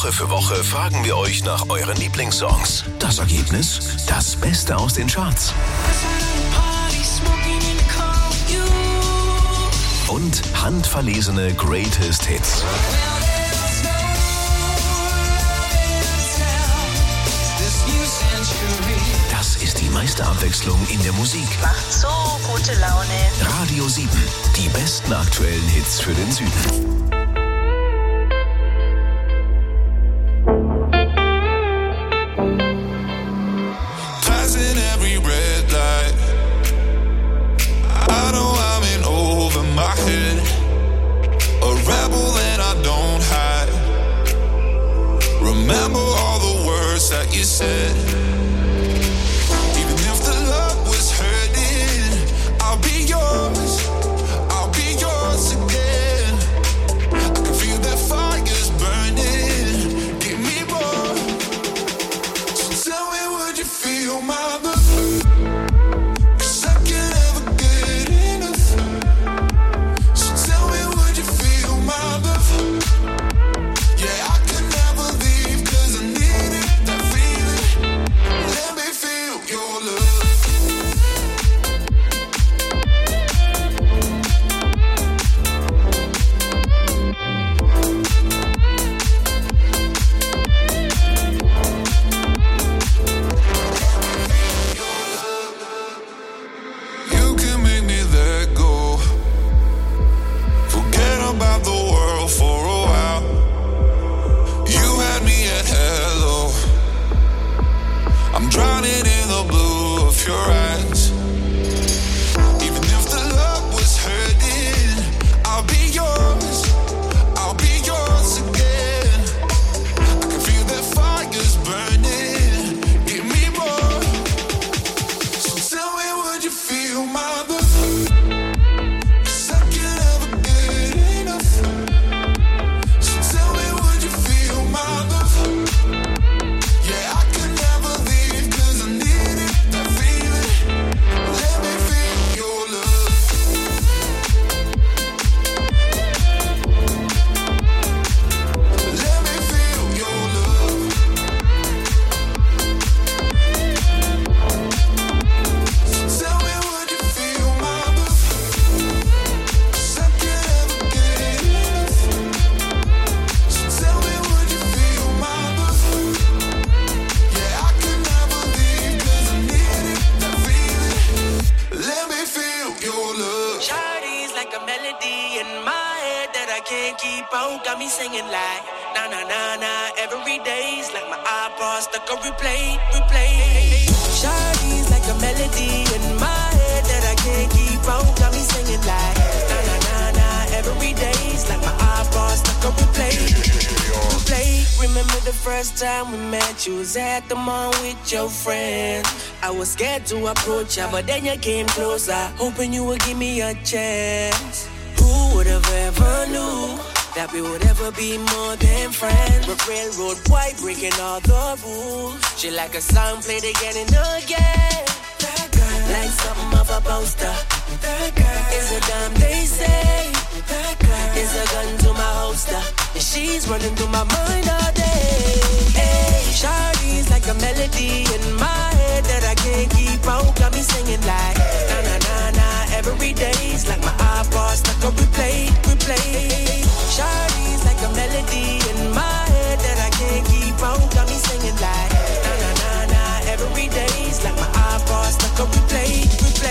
Woche für Woche fragen wir euch nach euren Lieblingssongs. Das Ergebnis? Das Beste aus den Charts. Und handverlesene Greatest Hits. Das ist die meiste Abwechslung in der Musik. Macht so gute Laune. Radio 7, die besten aktuellen Hits für den Süden. Remember all the words that you said. Even if the love was hurting, I'll be yours. I'll be yours again. I can feel that fire's burning. Give me more. So tell me, would you feel my love? You was at the mall with your friends. I was scared to approach ya, but then you came closer, hoping you would give me a chance. Who would have ever knew that we would ever be more than friends? We're railroad white, breaking all the rules. She like a song played again and again. That girl, like something off a poster. That girl is a dime, they say. That girl is a gun to my holster, and she's running through my mind all day. Hey, Shawty's like a melody in my head that I can't keep out. Got me singing like na na na na every day's like my iPod stuck on replay. Shawty's like a melody in my head that I can't keep out. Got me singing like na na na na every day's like my iPod stuck on replay.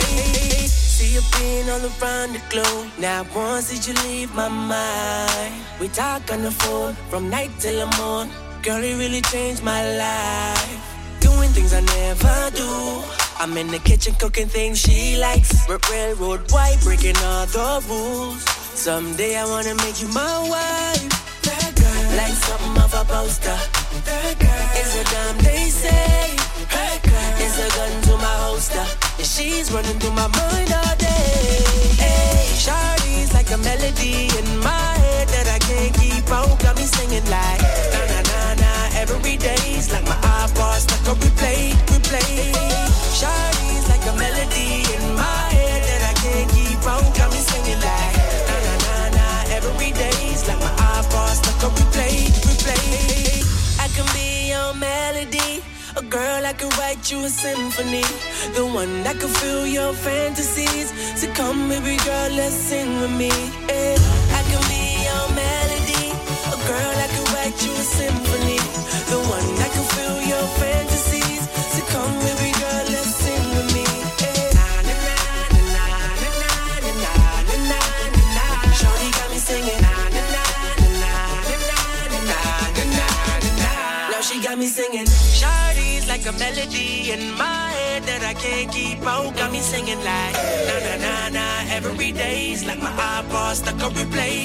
See you being all around the globe. Now once did you leave my mind? We talk on the phone from night till the morning. Girl, it really changed my life. Doing things I never do. I'm in the kitchen cooking things she likes. Railroad white, breaking all the rules. Someday I wanna make you my wife. That girl, like something off a poster. That girl is a dime, they say. That girl is a gun to my holster, and she's running through my mind all day. Hey, Shawty's like a melody in my head that I can't keep out. Got me singing like na na na na every day's like my iPod stuck on replay. Shawty's like a melody in my head that I can't keep out. Got me singing like na na na na every day's like my iPod stuck on replay. your melody. A girl that can write you a symphony. The one that can fill your fantasies. So come, baby girl, let's sing with me. Yeah. I can be your melody. A girl that can write you a symphony. The one that can fill your fantasies. So come, baby girl, let's sing with me. Yeah. Na na na na na na na na na. Shorty got me singing. Na na na na na na na na na. Now she got me singing. Shorty's like a melody in my head that I can't keep out. Got me singing like na na na na. Every day's like my iPod stuck on replay.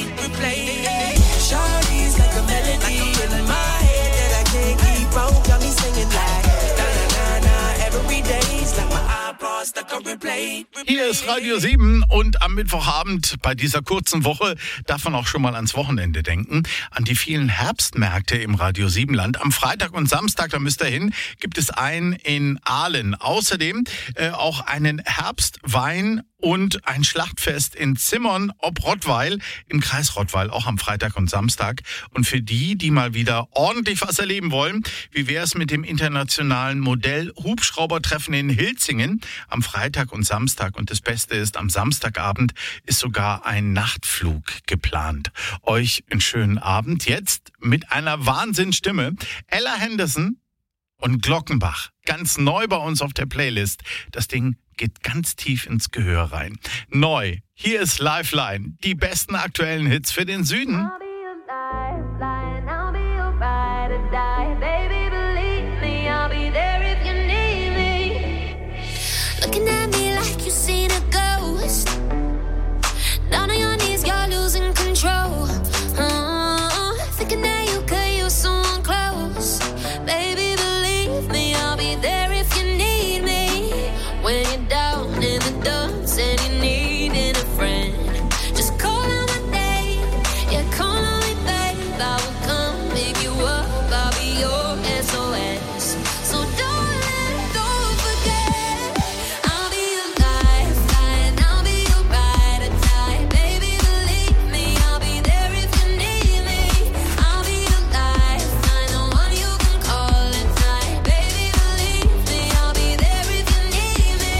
Shorty's like a melody in my head that I can't keep out. Got me singing like na na na na. Every day's like my iPod stuck on replay. Hier ist Radio 7 und am Mittwochabend bei dieser kurzen Woche darf man auch schon mal ans Wochenende denken. An die vielen Herbstmärkte im Radio 7 Land. Am Freitag und Samstag, da müsst ihr hin, gibt es einen in Aalen. Außerdem auch einen Herbstwein und ein Schlachtfest in Zimmern ob Rottweil im Kreis Rottweil, auch am Freitag und Samstag. Und für die mal wieder ordentlich was erleben wollen, wie wäre es mit dem internationalen Modell-Hubschraubertreffen in Hilzingen am Freitag und Samstag? Und das Beste ist, am Samstagabend ist sogar ein Nachtflug geplant. Euch einen schönen Abend jetzt mit einer Wahnsinnsstimme. Ella Henderson und Glockenbach, ganz neu bei uns auf der Playlist. Das Ding geht ganz tief ins Gehör rein. Neu, hier ist Lifeline, die besten aktuellen Hits für den Süden. I'll be your lifeline, I'll be your ride or die. Baby, believe me, I'll be there if you need me. Looking at me like you've seen a ghost. Down on your knees, you're losing control. Thinking that you could use someone close. Baby, believe me, I'll be there if you need me. When you're down in the dumps and you needing a friend, just call out my name. Yeah, call on me, babe. I will come pick you up. I'll be your SOS. So don't forget. I'll be your lifeline. I'll be your ride or die. Baby, believe me, I'll be there if you need me. I'll be your lifeline, the one you can call at night. Baby, believe me, I'll be there if you need me.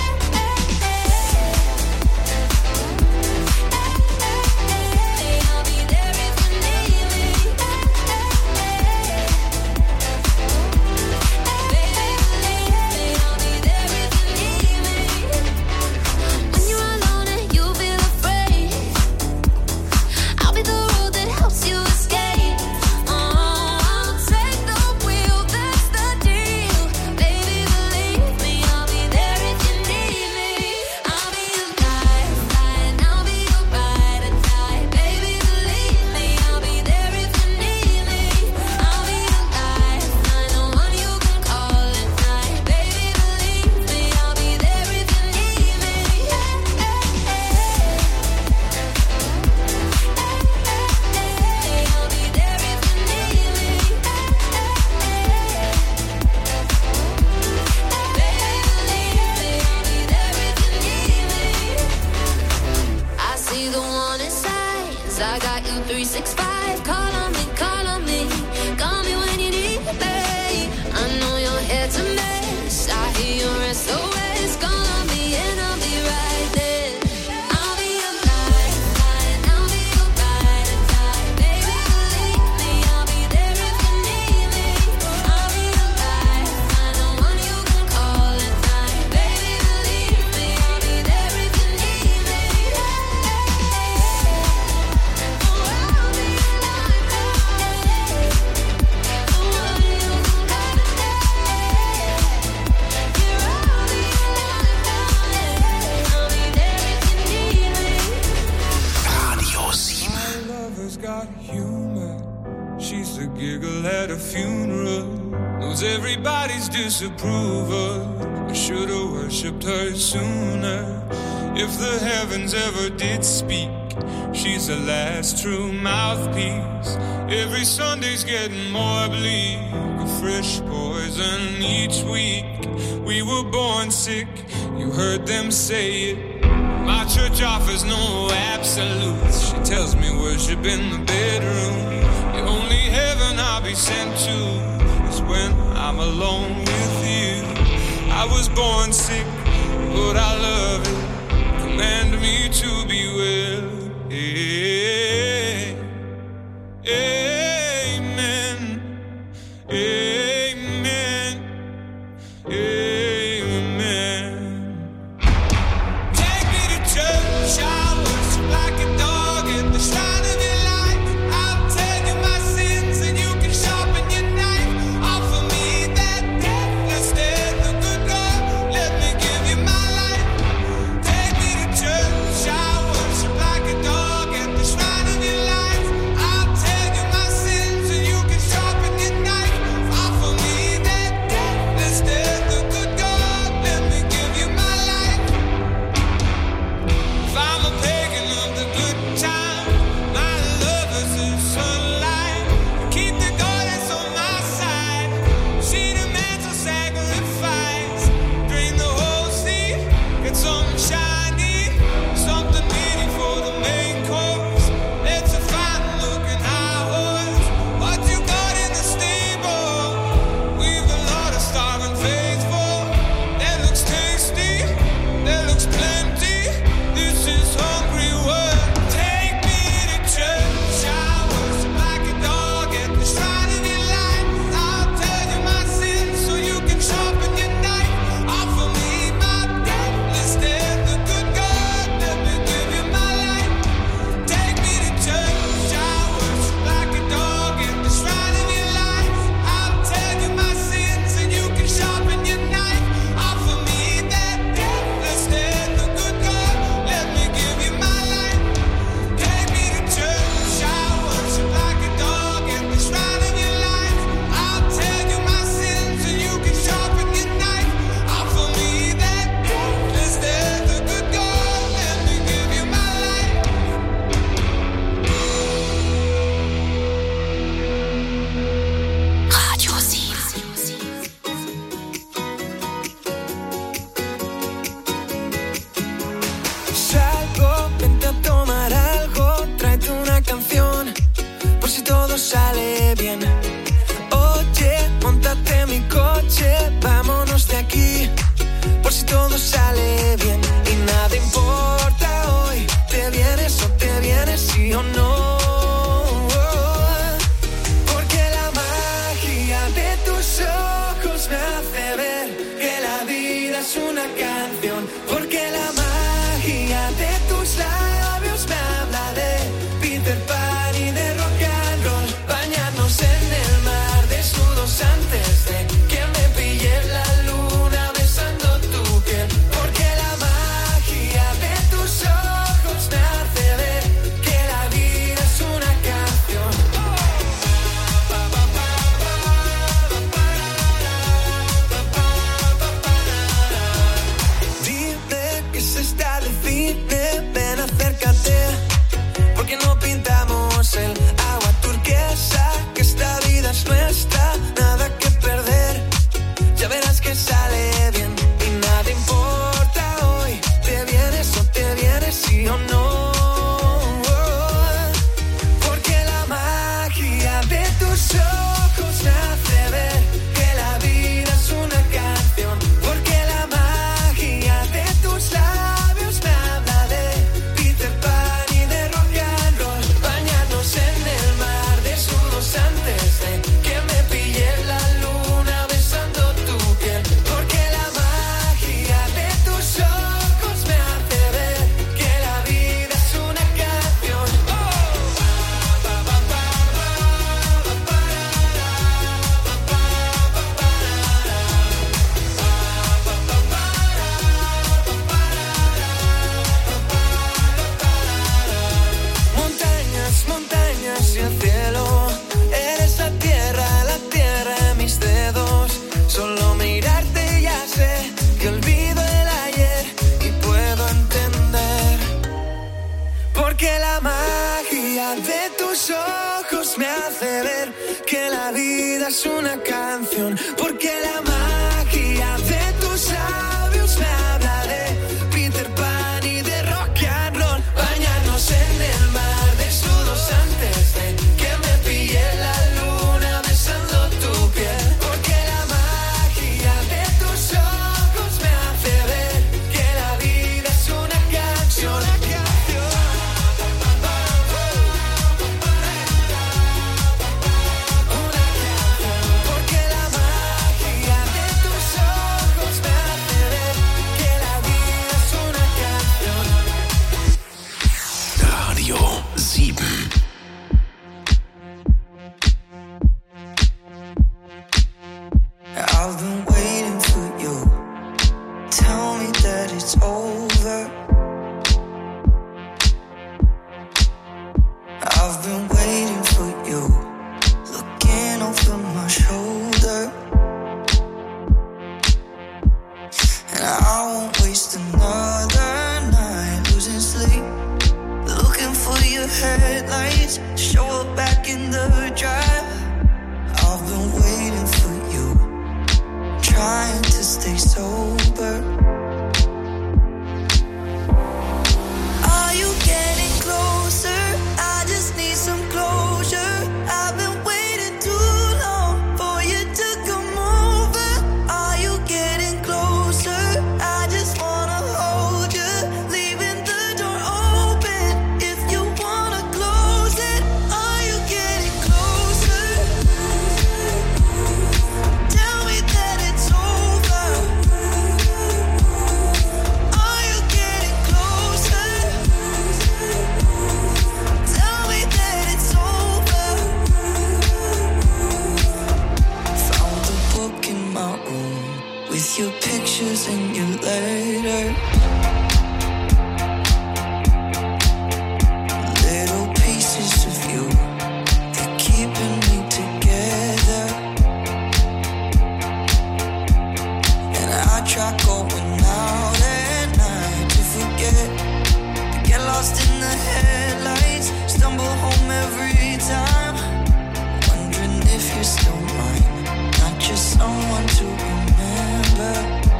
I'll be there if you need me. Baby, believe me, I'll be there if you need me. When you're alone and you feel afraid, I'll be the road that helps you escape. I'll take the wheel, that's the deal. Baby, believe me, I'll be there if you need me. I'll be your lifeline, I'll be your ride or die. Baby, believe me, I'll be there if you need me. I'll be your lifeline, the one you can call at night. Baby, believe me, I'll be there if you need me. I'll be there if you need me. Baby, believe me, I'll be there if you need me. I see the warning signs. I got you 365. Call on me, call on me. Call me when you need me. I know your head's a mess. I hear your SOS. Call on me and I'll be right there. I'll be your lifeline. I'll be your ride or die. Baby, believe me, I'll be there if you need me. I'll be your lifeline, the one you can call at night. Baby, believe me, I'll be there if you need me. I'll be your giggle at a funeral, knows everybody's disapproval. I should've worshipped her sooner. If the heavens ever did speak, she's the last true mouthpiece. Every Sunday's getting more bleak, a fresh poison each week. We were born sick, you heard them say it. My church offers no absolutes. She tells me worship in the bedroom. The only heaven I'll be sent to is when alone with you. I was born sick, but I love it. Command me to be well. Amen. Amen. Amen. Take me to church. I worship like a dog at the shrine of your light. I'll tell you my sins and you can sharpen your knife. Offer me that deathless death, the good God. Let me give you my life. Take me to church. I worship like a dog at the shrine of your life. I'll tell you my sins and you can sharpen your knife. Offer me that deathless death, the good God. Let me give you my life. If I'm a pagan of the good time, my love is the sunlight. Keep the goddess on my side. She demands a sacrifice. Drain the whole sea, get something shiny, something meaty for the main course. It's a fine looking high horse. What you got in the stable? We've a lot of starving faithful. That looks tasty, that looks plenty. This is hungry work. Take me to church. I worship like a dog at the shrine of your light. I'll tell you my sins so you can sharpen your knife. Offer me my deathless death, the good God. Let me give you my life. Take me to church. I worship like a dog at the shrine of your light. I'll tell you my sins and you can sharpen your knife. Offer me that deathless death, the good God. Let me give you my life. Take me to church. I worship like a dog at the shrine of your life. I'll tell you my sins and you can sharpen your knife. Offer me that deathless death, the good God. Let me give you my life. Radio 7. Salgo, vente a tomar algo, tráete una canción, por si todo sale bien. Oye, móntate en mi coche, vámonos de aquí, por si todo sale bien. Y nada importa hoy, te vienes o te vienes, sí o no. Porque la magia de tus ojos me hace ver que la vida es una canción. Porque la magia de tus labios me habla de Peter Pan y de rock and roll. Bañarnos en el mar desnudos antes de que me pille la luna besando tu piel. Porque la magia de tus ojos me hace ver que la vida es una canción. Dime que se está de cine, ven acércate, porque no pintamos el agua turquesa, que esta vida es nuestra, nada que perder, ya verás que sale bien. Y nada importa hoy, te vienes o te vienes, sí o no. Porque la magia de tus ojos me hace ver que la vida es una canción. Porque la magia de tus labios me habla de Peter Pan y de rock and roll. Bañarnos en el mar desnudos antes de que me pille la luna besando tu piel. Porque la magia de tus ojos me hace ver que la vida es una canción. Montañas, montañas y el cielo, eres la tierra en mis dedos. Solo mirarte ya sé que olvido el ayer y puedo entender. Porque la magia de tus ojos me hace ver que la vida es una canción. Porque la magia de tus labios me habla de Peter Pan y de rock and roll. Bañarnos en el mar desnudos antes de que me pille la luna besando tu piel. Porque la magia stay sober. Are you getting closer? I just need some closure. I've been waiting too long for you to come over. Are you getting closer? I just wanna hold you, leaving the door open if you wanna close it. Are you getting closer? Tell me that it's over. Are you getting closer? Tell me that it's over. Found the book in my room with your pictures and your letter. Little pieces of you, they're keeping me together. And I try going out at night to forget, to get lost in the headlights, stumble home every time, wondering if you're still mine, not just someone to remember.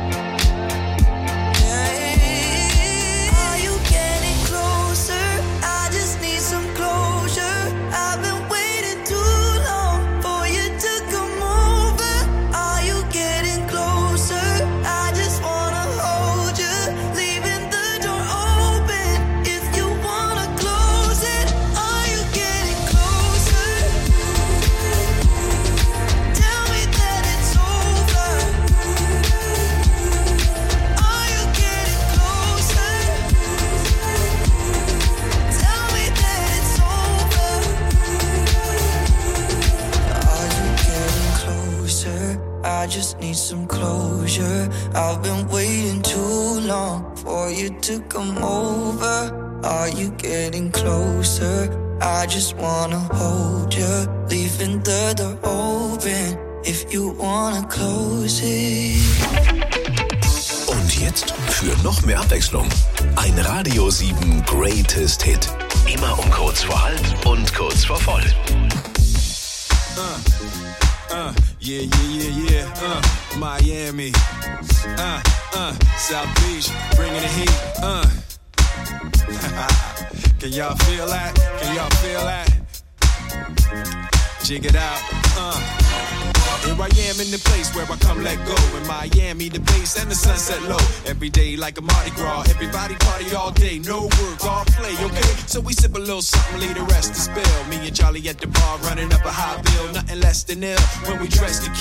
Yeah. Are you getting closer? I just need some closure. I've been waiting too long for you to come over. Are you getting closer? I just wanna hold you, leaving the door open if you wanna close it. Are you getting closer? Tell me that it's over. Are you getting closer? Tell me that it's over. Are you getting closer? I just need some closure. I've been waiting too long for you to come over. Are you getting closer? I just wanna hold you, leaving the door open if you wanna close it. Und jetzt für noch mehr Abwechslung ein Radio 7 Greatest Hit. Immer um kurz vor halb und kurz vor voll. Yeah. Miami. South Beach, bringing the heat. Can y'all feel that? Can y'all feel that? Jig it out. Here I am in the place where I come let go. In Miami, the bass and the sunset low. Every day like a Mardi Gras. Everybody party all day. No work, all play, okay? So we sip a little something, leave the rest to spill. Me and Charlie at the bar running up a high bill. Nothing less than ill when we dress to